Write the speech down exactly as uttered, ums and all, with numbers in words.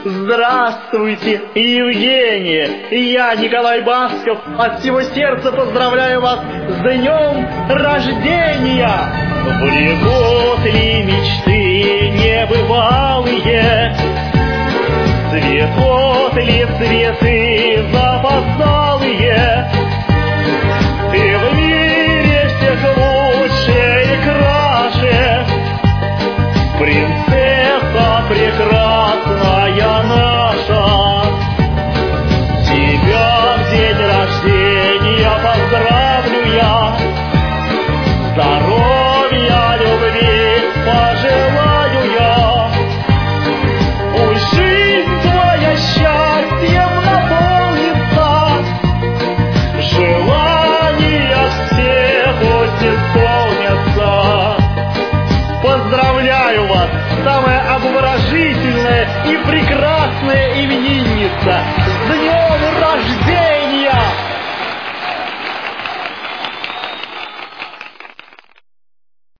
Здравствуйте, Евгения! Я, Николай Басков, от всего сердца поздравляю вас с днем рождения! Влекут ли мечты небывалые? Цветут ли цветы запоздалые? Ты в мире всех лучше и краше, принцесса прекрасная наша. Тебя в день рождения поздравлю я, здоровья, любви пожелаю я. Пусть жизнь твоя счастьем наполнится, желания все пусть исполнятся. Поздравляю вас, самое обворожительное и прекрасное